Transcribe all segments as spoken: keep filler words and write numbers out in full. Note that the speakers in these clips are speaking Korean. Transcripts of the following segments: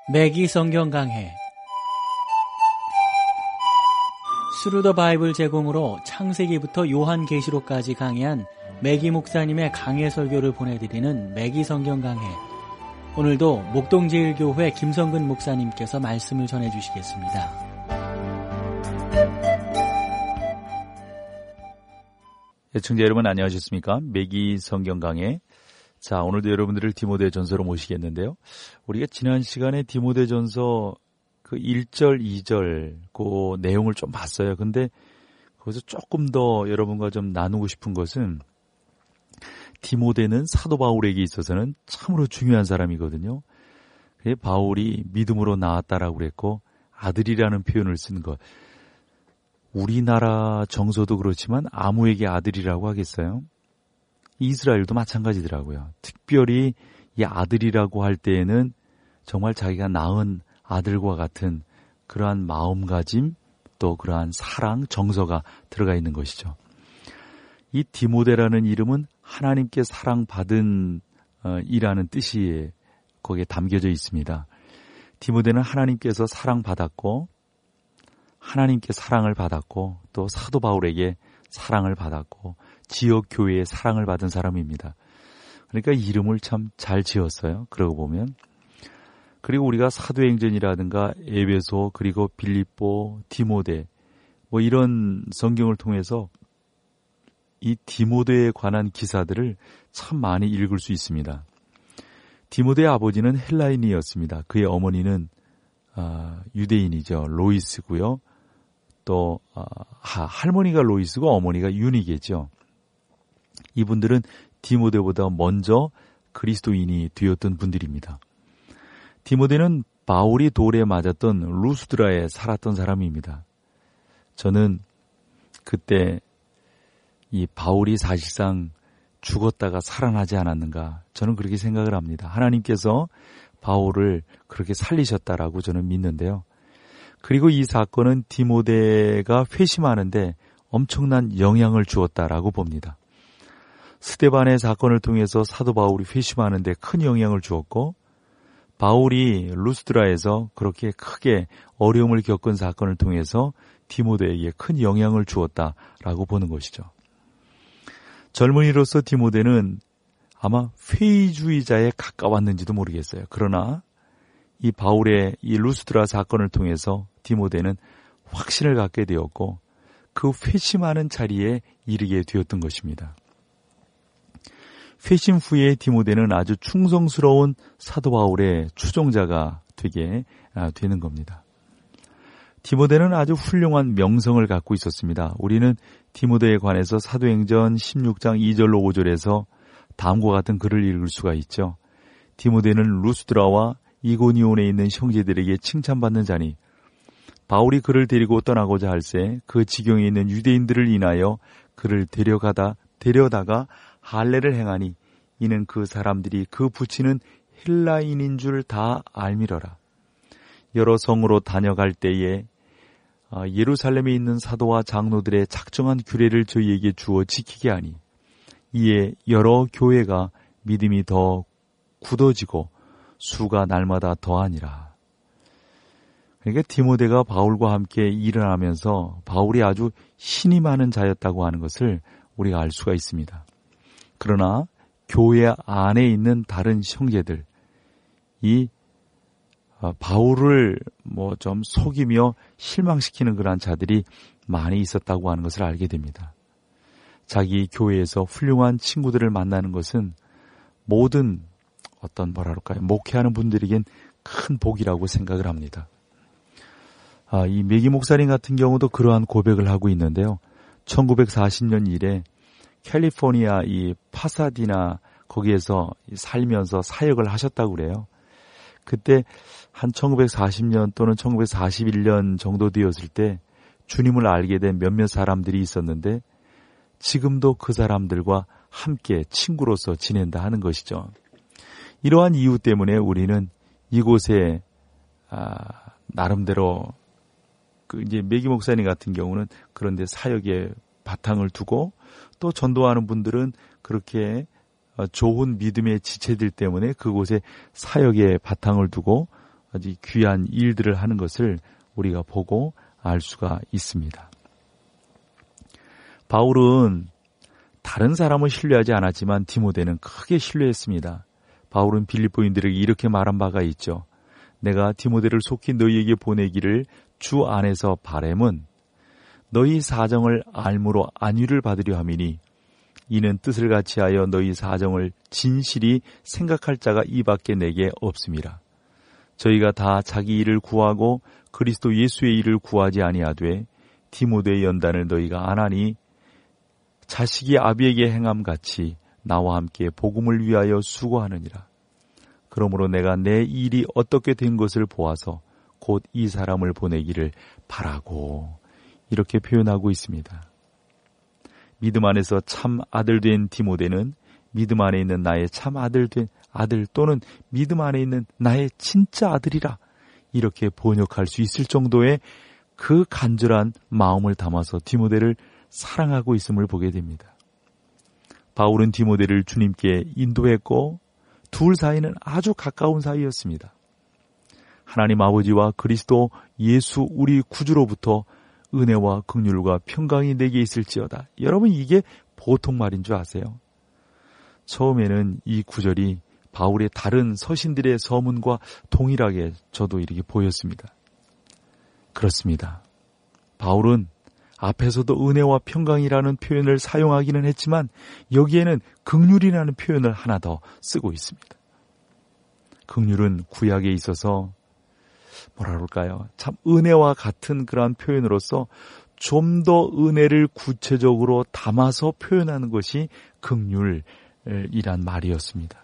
매기 성경 강해 스루더 바이블 제공으로 창세기부터 요한계시록까지 강해한 매기 목사님의 강해 설교를 보내드리는 매기 성경 강해. 오늘도 목동제일교회 김성근 목사님께서 말씀을 전해주시겠습니다. 애청자 여러분 안녕하셨습니까? 매기 성경 강해. 자, 오늘도 여러분들을 디모데전서로 모시겠는데요. 우리가 지난 시간에 디모데전서 그 일 절, 이 절 그 내용을 좀 봤어요. 근데 거기서 조금 더 여러분과 좀 나누고 싶은 것은 디모데는 사도 바울에게 있어서는 참으로 중요한 사람이거든요. 바울이 믿음으로 나왔다라고 그랬고 아들이라는 표현을 쓴 것. 우리나라 정서도 그렇지만 아무에게 아들이라고 하겠어요? 이스라엘도 마찬가지더라고요. 특별히 이 아들이라고 할 때에는 정말 자기가 낳은 아들과 같은 그러한 마음가짐 또 그러한 사랑, 정서가 들어가 있는 것이죠. 이 디모데라는 이름은 하나님께 사랑받은 어, 이라는 뜻이 거기에 담겨져 있습니다. 디모데는 하나님께서 사랑받았고 하나님께 사랑을 받았고 또 사도 바울에게 사랑을 받았고 지역 교회에 사랑을 받은 사람입니다. 그러니까 이름을 참 잘 지었어요. 그러고 보면. 그리고 우리가 사도행전이라든가 에베소 그리고 빌립보, 디모데 뭐 이런 성경을 통해서 이 디모데에 관한 기사들을 참 많이 읽을 수 있습니다. 디모데의 아버지는 헬라인이었습니다. 그의 어머니는 아, 유대인이죠. 로이스고요. 또 아, 할머니가 로이스고 어머니가 유니게죠. 이분들은 디모데보다 먼저 그리스도인이 되었던 분들입니다. 디모데는 바울이 돌에 맞았던 루스드라에 살았던 사람입니다. 저는 그때 이 바울이 사실상 죽었다가 살아나지 않았는가 저는 그렇게 생각을 합니다. 하나님께서 바울을 그렇게 살리셨다라고 저는 믿는데요. 그리고 이 사건은 디모데가 회심하는데 엄청난 영향을 주었다라고 봅니다. 스데반의 사건을 통해서 사도 바울이 회심하는데 큰 영향을 주었고 바울이 루스드라에서 그렇게 크게 어려움을 겪은 사건을 통해서 디모데에게 큰 영향을 주었다라고 보는 것이죠. 젊은이로서 디모데는 아마 회의주의자에 가까웠는지도 모르겠어요. 그러나 이 바울의 이 루스드라 사건을 통해서 디모데는 확신을 갖게 되었고 그 회심하는 자리에 이르게 되었던 것입니다. 회심 후에 디모데는 아주 충성스러운 사도 바울의 추종자가 되게 되는 겁니다. 디모데는 아주 훌륭한 명성을 갖고 있었습니다. 우리는 디모데에 관해서 사도행전 십육 장 이 절로 오 절에서 다음과 같은 글을 읽을 수가 있죠. 디모데는 루스드라와 이고니온에 있는 형제들에게 칭찬받는 자니 바울이 그를 데리고 떠나고자 할새 그 지경에 있는 유대인들을 인하여 그를 데려가다 데려다가 할례를 행하니 이는 그 사람들이 그 부친은 헬라인인 줄 다 알미러라. 여러 성으로 다녀갈 때에 예루살렘에 있는 사도와 장로들의 작정한 규례를 저희에게 주어 지키게 하니 이에 여러 교회가 믿음이 더 굳어지고 수가 날마다 더하니라. 그러니까 디모데가 바울과 함께 일을 하면서 바울이 아주 신이 많은 자였다고 하는 것을 우리가 알 수가 있습니다. 그러나 교회 안에 있는 다른 형제들, 이 바울을 뭐 좀 속이며 실망시키는 그러한 자들이 많이 있었다고 하는 것을 알게 됩니다. 자기 교회에서 훌륭한 친구들을 만나는 것은 모든 어떤 뭐랄까요 목회하는 분들에겐 큰 복이라고 생각을 합니다. 아, 이 매기 목사님 같은 경우도 그러한 고백을 하고 있는데요. 천구백사십 년 이래 캘리포니아 이 파사디나 거기에서 살면서 사역을 하셨다고 그래요. 그때 한 천구백사십 년 또는 천구백사십일 년 정도 되었을 때 주님을 알게 된 몇몇 사람들이 있었는데 지금도 그 사람들과 함께 친구로서 지낸다 하는 것이죠. 이러한 이유 때문에 우리는 이곳에 아, 나름대로 그 이제 매기 목사님 같은 경우는 그런데 사역에 바탕을 두고 또 전도하는 분들은 그렇게 좋은 믿음의 지체들 때문에 그곳에 사역에 바탕을 두고 아주 귀한 일들을 하는 것을 우리가 보고 알 수가 있습니다. 바울은 다른 사람을 신뢰하지 않았지만 디모데는 크게 신뢰했습니다. 바울은 빌립보인들에게 이렇게 말한 바가 있죠. 내가 디모데를 속히 너희에게 보내기를 주 안에서 바램은 너희 사정을 알므로 안위를 받으려 함이니 이는 뜻을 같이하여 너희 사정을 진실이 생각할 자가 이밖에 내게 없음이라. 저희가 다 자기 일을 구하고 그리스도 예수의 일을 구하지 아니하되 디모데의 연단을 너희가 안하니 자식이 아비에게 행함같이 나와 함께 복음을 위하여 수고하느니라. 그러므로 내가 내 일이 어떻게 된 것을 보아서 곧 이 사람을 보내기를 바라고 이렇게 표현하고 있습니다. 믿음 안에서 참 아들 된 디모데는 믿음 안에 있는 나의 참 아들 된 아들 또는 믿음 안에 있는 나의 진짜 아들이라 이렇게 번역할 수 있을 정도의 그 간절한 마음을 담아서 디모데를 사랑하고 있음을 보게 됩니다. 바울은 디모데를 주님께 인도했고 둘 사이는 아주 가까운 사이였습니다. 하나님 아버지와 그리스도 예수 우리 구주로부터 은혜와 긍휼과 평강이 내게 있을지어다. 여러분 이게 보통 말인 줄 아세요? 처음에는 이 구절이 바울의 다른 서신들의 서문과 동일하게 저도 이렇게 보였습니다. 그렇습니다. 바울은 앞에서도 은혜와 평강이라는 표현을 사용하기는 했지만 여기에는 긍휼이라는 표현을 하나 더 쓰고 있습니다. 긍휼은 구약에 있어서 뭐라 그럴까요? 참 은혜와 같은 그러한 표현으로서 좀 더 은혜를 구체적으로 담아서 표현하는 것이 긍휼이란 말이었습니다.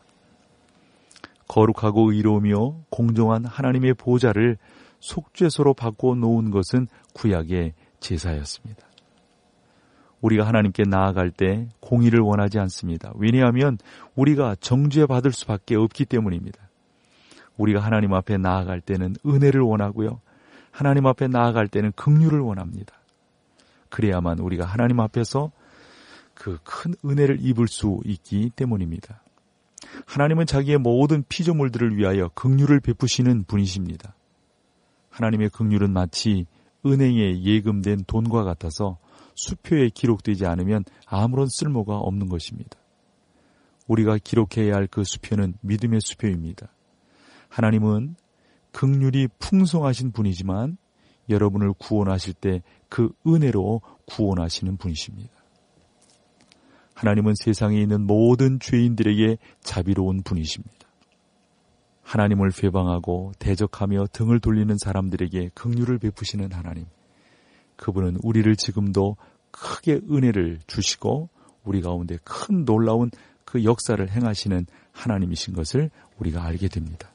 거룩하고 의로우며 공정한 하나님의 보좌를 속죄소로 바꿔 놓은 것은 구약의 제사였습니다. 우리가 하나님께 나아갈 때 공의를 원하지 않습니다. 왜냐하면 우리가 정죄받을 수밖에 없기 때문입니다. 우리가 하나님 앞에 나아갈 때는 은혜를 원하고요. 하나님 앞에 나아갈 때는 긍휼을 원합니다. 그래야만 우리가 하나님 앞에서 그 큰 은혜를 입을 수 있기 때문입니다. 하나님은 자기의 모든 피조물들을 위하여 긍휼을 베푸시는 분이십니다. 하나님의 긍휼은 마치 은행에 예금된 돈과 같아서 수표에 기록되지 않으면 아무런 쓸모가 없는 것입니다. 우리가 기록해야 할 그 수표는 믿음의 수표입니다. 하나님은 긍휼이 풍성하신 분이지만 여러분을 구원하실 때 그 은혜로 구원하시는 분이십니다. 하나님은 세상에 있는 모든 죄인들에게 자비로운 분이십니다. 하나님을 회방하고 대적하며 등을 돌리는 사람들에게 긍휼을 베푸시는 하나님. 그분은 우리를 지금도 크게 은혜를 주시고 우리 가운데 큰 놀라운 그 역사를 행하시는 하나님이신 것을 우리가 알게 됩니다.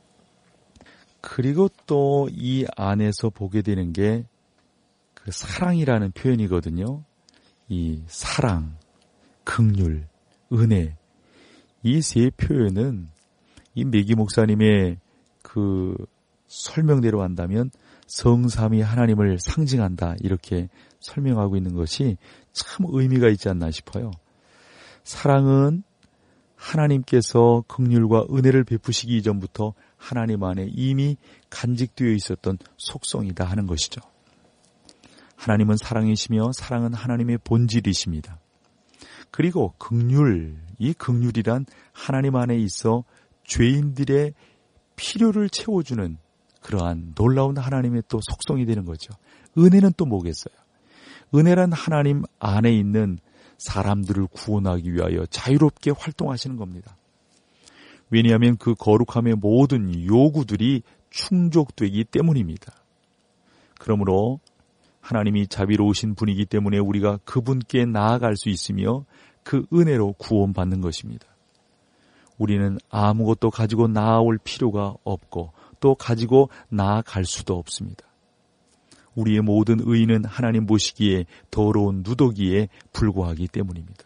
그리고 또 이 안에서 보게 되는 게 그 사랑이라는 표현이거든요. 이 사랑, 긍휼, 은혜 이 세 표현은 이 매기 목사님의 그 설명대로 한다면 성삼위 하나님을 상징한다 이렇게 설명하고 있는 것이 참 의미가 있지 않나 싶어요. 사랑은 하나님께서 긍휼과 은혜를 베푸시기 이전부터 하나님 안에 이미 간직되어 있었던 속성이다 하는 것이죠. 하나님은 사랑이시며 사랑은 하나님의 본질이십니다. 그리고 긍휼, 이 긍휼이란 하나님 안에 있어 죄인들의 필요를 채워주는 그러한 놀라운 하나님의 또 속성이 되는 거죠. 은혜는 또 뭐겠어요? 은혜란 하나님 안에 있는 사람들을 구원하기 위하여 자유롭게 활동하시는 겁니다. 왜냐하면 그 거룩함의 모든 요구들이 충족되기 때문입니다. 그러므로 하나님이 자비로우신 분이기 때문에 우리가 그분께 나아갈 수 있으며 그 은혜로 구원받는 것입니다. 우리는 아무것도 가지고 나아올 필요가 없고 또 가지고 나아갈 수도 없습니다. 우리의 모든 의의는 하나님 보시기에 더러운 누더기에 불과하기 때문입니다.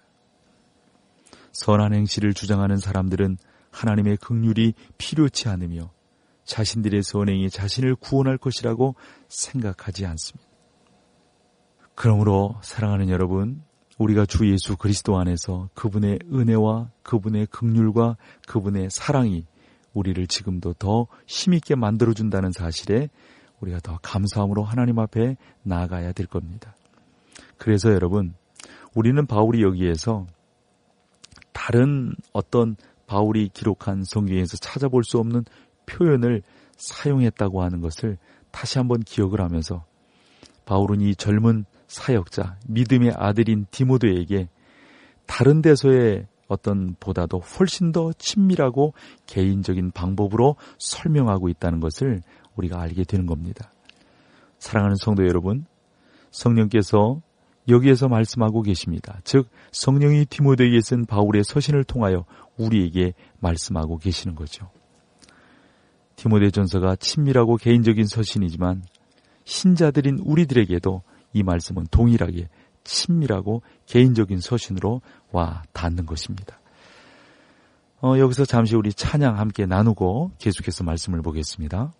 선한 행실을 주장하는 사람들은 하나님의 긍휼이 필요치 않으며 자신들의 선행이 자신을 구원할 것이라고 생각하지 않습니다. 그러므로 사랑하는 여러분, 우리가 주 예수 그리스도 안에서 그분의 은혜와 그분의 긍휼과 그분의 사랑이 우리를 지금도 더 힘있게 만들어준다는 사실에 우리가 더 감사함으로 하나님 앞에 나아가야 될 겁니다. 그래서 여러분, 우리는 바울이 여기에서 다른 어떤 바울이 기록한 성경에서 찾아볼 수 없는 표현을 사용했다고 하는 것을 다시 한번 기억을 하면서 바울은 이 젊은 사역자, 믿음의 아들인 디모데에게 다른 데서의 어떤 보다도 훨씬 더 친밀하고 개인적인 방법으로 설명하고 있다는 것을 우리가 알게 되는 겁니다. 사랑하는 성도 여러분, 성령께서 여기에서 말씀하고 계십니다. 즉 성령이 디모데에게 쓴 바울의 서신을 통하여 우리에게 말씀하고 계시는 거죠. 디모데전서가 친밀하고 개인적인 서신이지만 신자들인 우리들에게도 이 말씀은 동일하게 친밀하고 개인적인 서신으로 와 닿는 것입니다. 어, 여기서 잠시 우리 찬양 함께 나누고 계속해서 말씀을 보겠습니다.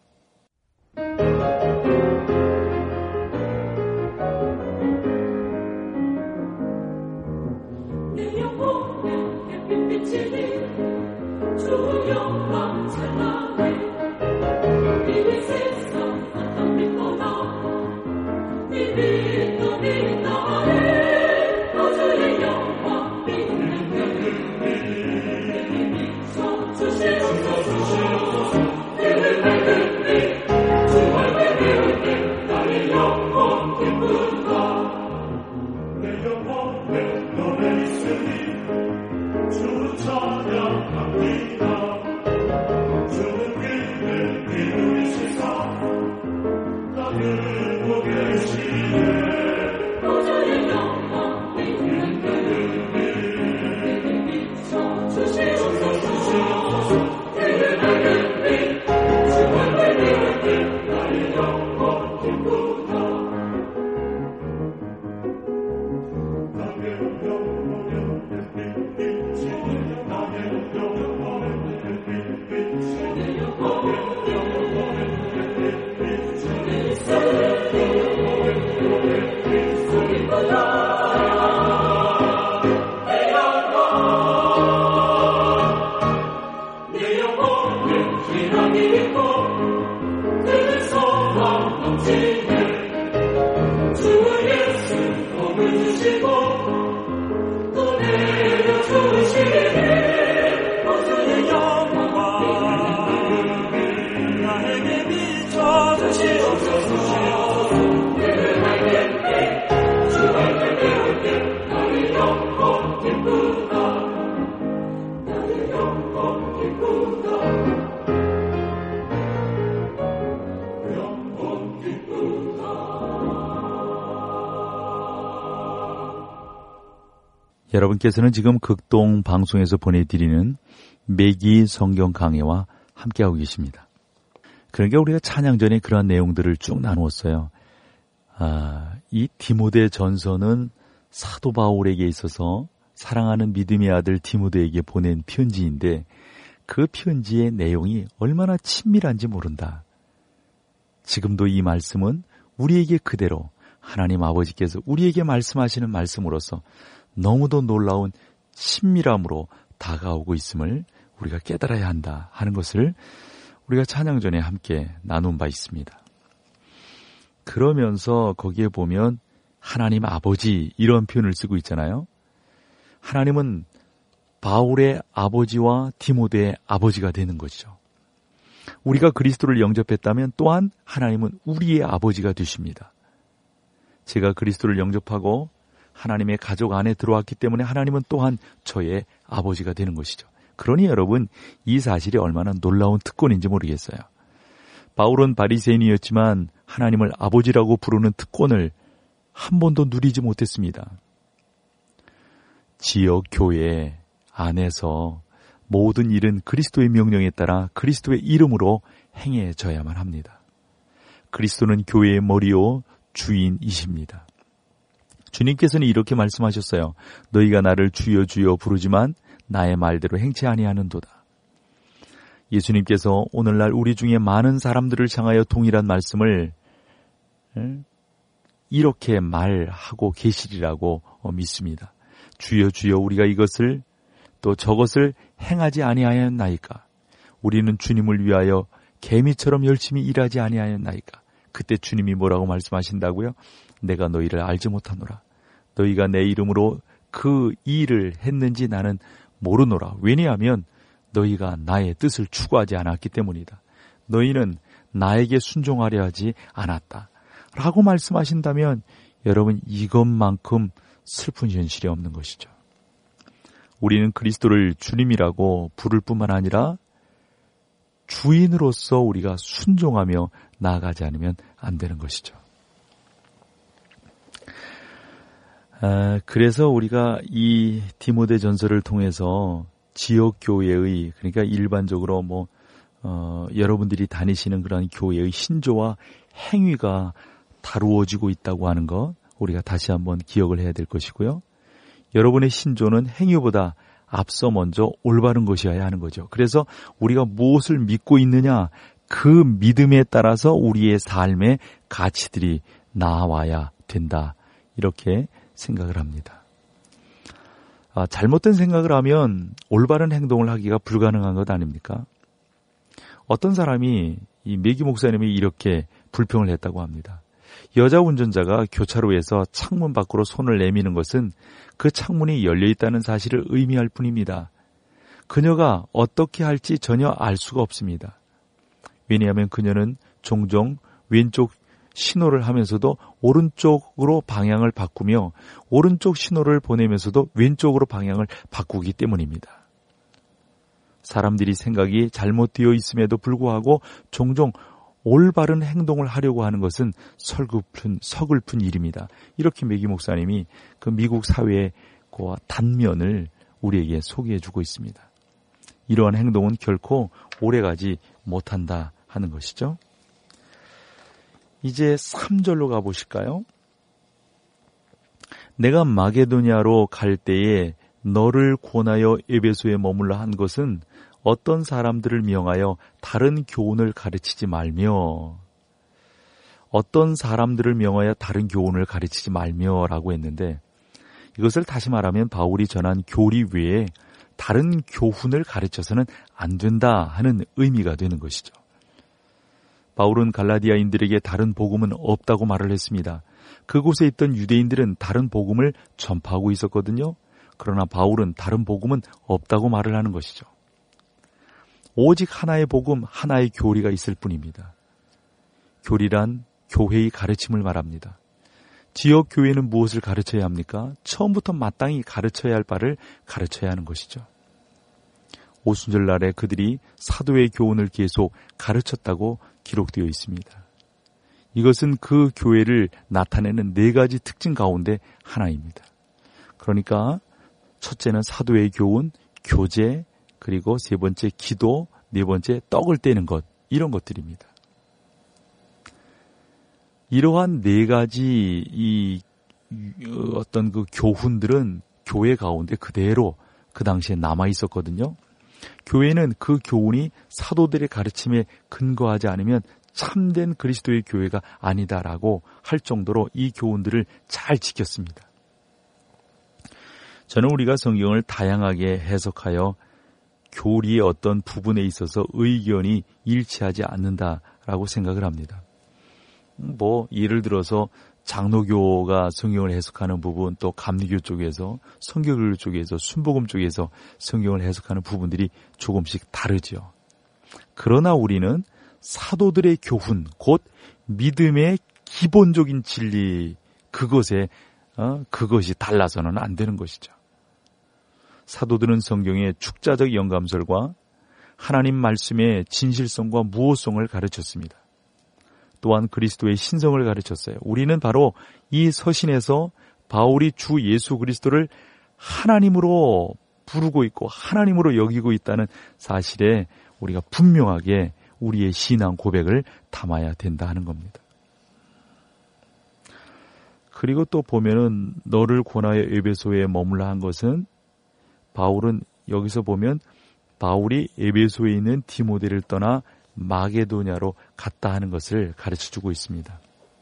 여러분께서는 지금 극동 방송에서 보내드리는 매기 성경 강해와 함께하고 계십니다. 그러니까 우리가 찬양 전에 그러한 내용들을 쭉 나누었어요. 아, 이 디모데 전서는 사도 바울에게 있어서 사랑하는 믿음의 아들 디모데에게 보낸 편지인데 그 편지의 내용이 얼마나 친밀한지 모른다. 지금도 이 말씀은 우리에게 그대로 하나님 아버지께서 우리에게 말씀하시는 말씀으로서 너무도 놀라운 친밀함으로 다가오고 있음을 우리가 깨달아야 한다 하는 것을 우리가 찬양 전에 함께 나눈 바 있습니다. 그러면서 거기에 보면 하나님 아버지 이런 표현을 쓰고 있잖아요. 하나님은 바울의 아버지와 디모데의 아버지가 되는 것이죠. 우리가 그리스도를 영접했다면 또한 하나님은 우리의 아버지가 되십니다. 제가 그리스도를 영접하고 하나님의 가족 안에 들어왔기 때문에 하나님은 또한 저의 아버지가 되는 것이죠. 그러니 여러분, 이 사실이 얼마나 놀라운 특권인지 모르겠어요. 바울은 바리새인이었지만 하나님을 아버지라고 부르는 특권을 한 번도 누리지 못했습니다. 지역 교회 안에서 모든 일은 그리스도의 명령에 따라 그리스도의 이름으로 행해져야만 합니다. 그리스도는 교회의 머리요 주인이십니다. 주님께서는 이렇게 말씀하셨어요. 너희가 나를 주여 주여 부르지만 나의 말대로 행치 아니하는도다. 예수님께서 오늘날 우리 중에 많은 사람들을 향하여 동일한 말씀을 이렇게 말하고 계시리라고 믿습니다. 주여 주여 우리가 이것을 또 저것을 행하지 아니하였나이까. 우리는 주님을 위하여 개미처럼 열심히 일하지 아니하였나이까. 그때 주님이 뭐라고 말씀하신다고요? 내가 너희를 알지 못하노라. 너희가 내 이름으로 그 일을 했는지 나는 모르노라. 왜냐하면 너희가 나의 뜻을 추구하지 않았기 때문이다. 너희는 나에게 순종하려 하지 않았다. 라고 말씀하신다면 여러분, 이것만큼 슬픈 현실이 없는 것이죠. 우리는 그리스도를 주님이라고 부를 뿐만 아니라 주인으로서 우리가 순종하며 나아가지 않으면 안 되는 것이죠. 아, 그래서 우리가 이 디모데 전서를 통해서 지역 교회의, 그러니까 일반적으로 뭐 어, 여러분들이 다니시는 그런 교회의 신조와 행위가 다루어지고 있다고 하는 것, 우리가 다시 한번 기억을 해야 될 것이고요. 여러분의 신조는 행위보다 앞서 먼저 올바른 것이어야 하는 거죠. 그래서 우리가 무엇을 믿고 있느냐, 그 믿음에 따라서 우리의 삶의 가치들이 나와야 된다. 이렇게 생각을 합니다. 아, 잘못된 생각을 하면 올바른 행동을 하기가 불가능한 것 아닙니까? 어떤 사람이 이 매기 목사님이 이렇게 불평을 했다고 합니다. 여자 운전자가 교차로에서 창문 밖으로 손을 내미는 것은 그 창문이 열려있다는 사실을 의미할 뿐입니다. 그녀가 어떻게 할지 전혀 알 수가 없습니다. 왜냐하면 그녀는 종종 왼쪽 신호를 하면서도 오른쪽으로 방향을 바꾸며 오른쪽 신호를 보내면서도 왼쪽으로 방향을 바꾸기 때문입니다. 사람들이 생각이 잘못되어 있음에도 불구하고 종종 올바른 행동을 하려고 하는 것은 서글픈, 서글픈 일입니다. 이렇게 매기 목사님이 그 미국 사회의 그 단면을 우리에게 소개해주고 있습니다. 이러한 행동은 결코 오래가지 못한다 하는 것이죠. 이제 삼 절로 가보실까요? 내가 마게도냐로 갈 때에 너를 권하여 에베소에 머물러 한 것은 어떤 사람들을 명하여 다른 교훈을 가르치지 말며, 어떤 사람들을 명하여 다른 교훈을 가르치지 말며라고 했는데, 이것을 다시 말하면 바울이 전한 교리 외에 다른 교훈을 가르쳐서는 안 된다 하는 의미가 되는 것이죠. 바울은 갈라디아인들에게 다른 복음은 없다고 말을 했습니다. 그곳에 있던 유대인들은 다른 복음을 전파하고 있었거든요. 그러나 바울은 다른 복음은 없다고 말을 하는 것이죠. 오직 하나의 복음, 하나의 교리가 있을 뿐입니다. 교리란 교회의 가르침을 말합니다. 지역 교회는 무엇을 가르쳐야 합니까? 처음부터 마땅히 가르쳐야 할 바를 가르쳐야 하는 것이죠. 오순절날에 그들이 사도의 교훈을 계속 가르쳤다고 기록되어 있습니다. 이것은 그 교회를 나타내는 네 가지 특징 가운데 하나입니다. 그러니까 첫째는 사도의 교훈, 교제, 그리고 세 번째 기도, 네 번째 떡을 떼는 것, 이런 것들입니다. 이러한 네 가지 이 어떤 그 교훈들은 교회 가운데 그대로 그 당시에 남아 있었거든요. 교회는 그 교훈이 사도들의 가르침에 근거하지 않으면 참된 그리스도의 교회가 아니다라고 할 정도로 이 교훈들을 잘 지켰습니다. 저는 우리가 성경을 다양하게 해석하여 교리의 어떤 부분에 있어서 의견이 일치하지 않는다라고 생각을 합니다. 뭐 예를 들어서 장로교가 성경을 해석하는 부분, 또 감리교 쪽에서, 성경교 쪽에서, 순복음 쪽에서 성경을 해석하는 부분들이 조금씩 다르죠. 그러나 우리는 사도들의 교훈, 곧 믿음의 기본적인 진리, 그것에 어, 그것이 달라서는 안 되는 것이죠. 사도들은 성경의 축자적 영감설과 하나님 말씀의 진실성과 무호성을 가르쳤습니다. 또한 그리스도의 신성을 가르쳤어요. 우리는 바로 이 서신에서 바울이 주 예수 그리스도를 하나님으로 부르고 있고 하나님으로 여기고 있다는 사실에 우리가 분명하게 우리의 신앙 고백을 담아야 된다 하는 겁니다. 그리고 또 보면은 너를 권하여 에베소에 머물러 한 것은, 바울은 여기서 보면 바울이 에베소에 있는 디모데를 떠나 마게도냐로 갔다 하는 것을 가르쳐주고 있습니다.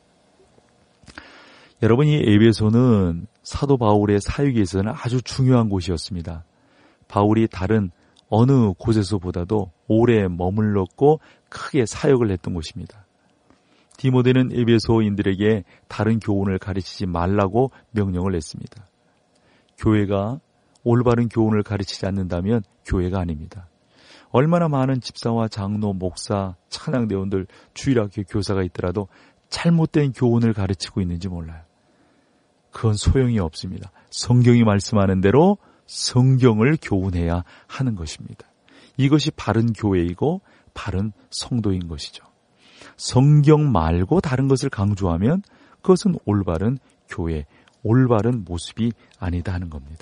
여러분, 이 에베소는 사도 바울의 사역에 있어서는 아주 중요한 곳이었습니다. 바울이 다른 어느 곳에서보다도 오래 머물렀고 크게 사역을 했던 곳입니다. 디모데는 에베소인들에게 다른 교훈을 가르치지 말라고 명령을 했습니다. 교회가 올바른 교훈을 가르치지 않는다면 교회가 아닙니다. 얼마나 많은 집사와 장로, 목사, 찬양대원들, 주일학교 교사가 있더라도 잘못된 교훈을 가르치고 있는지 몰라요. 그건 소용이 없습니다. 성경이 말씀하는 대로 성경을 교훈해야 하는 것입니다. 이것이 바른 교회이고 바른 성도인 것이죠. 성경 말고 다른 것을 강조하면 그것은 올바른 교회, 올바른 모습이 아니다 하는 겁니다.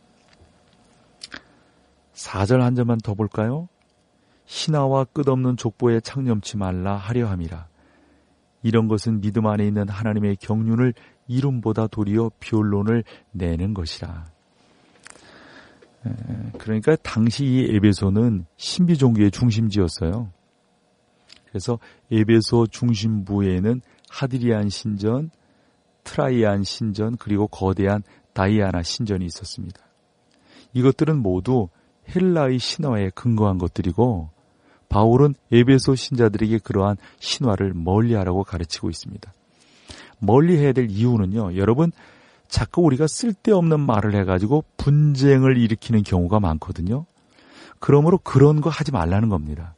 사 절 한 점만 더 볼까요? 신하와 끝없는 족보에 창념치 말라 하려 함이라. 이런 것은 믿음 안에 있는 하나님의 경륜을 이름보다 도리어 변론을 내는 것이라. 그러니까 당시 이 에베소는 신비 종교의 중심지였어요. 그래서 에베소 중심부에는 하드리안 신전, 트라이안 신전, 그리고 거대한 다이아나 신전이 있었습니다. 이것들은 모두 헬라의 신화에 근거한 것들이고 바울은 에베소 신자들에게 그러한 신화를 멀리하라고 가르치고 있습니다. 멀리해야 될 이유는요. 여러분, 자꾸 우리가 쓸데없는 말을 해가지고 분쟁을 일으키는 경우가 많거든요. 그러므로 그런 거 하지 말라는 겁니다.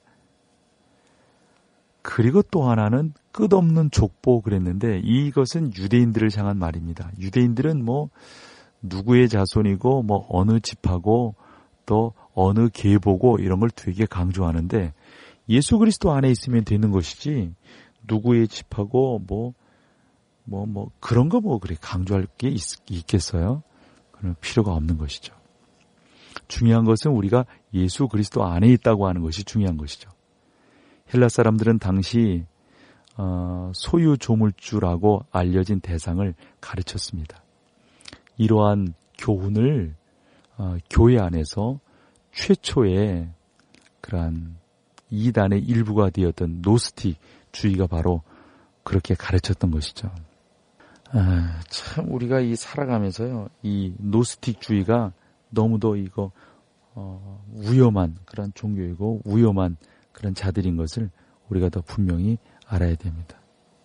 그리고 또 하나는 끝없는 족보 그랬는데 이것은 유대인들을 향한 말입니다. 유대인들은 뭐 누구의 자손이고 뭐 어느 집하고 또 어느 계보고 이런 걸 되게 강조하는데 예수 그리스도 안에 있으면 되는 것이지 누구의 집하고 뭐 뭐, 뭐, 그런 거 뭐, 그래, 강조할 게 있, 있겠어요? 그런 필요가 없는 것이죠. 중요한 것은 우리가 예수 그리스도 안에 있다고 하는 것이 중요한 것이죠. 헬라 사람들은 당시, 어, 소유 조물주라고 알려진 대상을 가르쳤습니다. 이러한 교훈을, 어, 교회 안에서 최초의 그러한 이단의 일부가 되었던 노스틱 주의가 바로 그렇게 가르쳤던 것이죠. 아, 참 우리가 이 살아가면서요, 이 노스틱주의가 너무도 이거 어, 위험한 그런 종교이고 위험한 그런 자들인 것을 우리가 더 분명히 알아야 됩니다.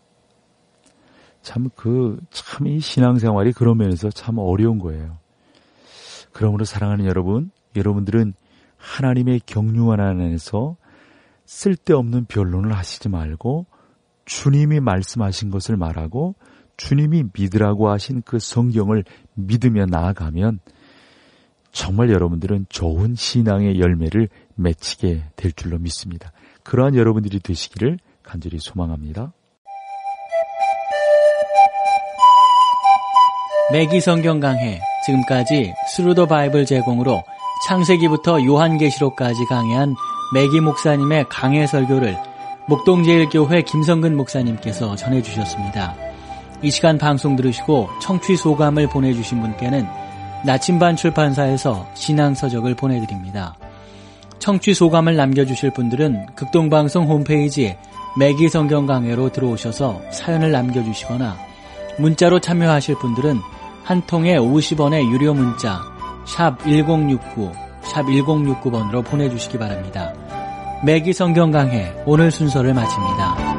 참 그 참 이 신앙생활이 그런 면에서 참 어려운 거예요. 그러므로 사랑하는 여러분, 여러분들은 하나님의 경륜 안에서 쓸데없는 변론을 하시지 말고 주님이 말씀하신 것을 말하고 주님이 믿으라고 하신 그 성경을 믿으며 나아가면 정말 여러분들은 좋은 신앙의 열매를 맺히게 될 줄로 믿습니다. 그러한 여러분들이 되시기를 간절히 소망합니다. 매기 성경 강해, 지금까지 스루 더 바이블 제공으로 창세기부터 요한계시록까지 강해한 매기 목사님의 강해 설교를 목동제일교회 김성근 목사님께서 전해주셨습니다. 이 시간 방송 들으시고 청취 소감을 보내주신 분께는 나침반 출판사에서 신앙서적을 보내드립니다. 청취 소감을 남겨주실 분들은 극동방송 홈페이지 매기 성경 강해로 들어오셔서 사연을 남겨주시거나 문자로 참여하실 분들은 한 통에 오십 원의 유료 문자 샵 일공육구, 샵 일공육구 번으로 보내주시기 바랍니다. 매기 성경 강해 오늘 순서를 마칩니다.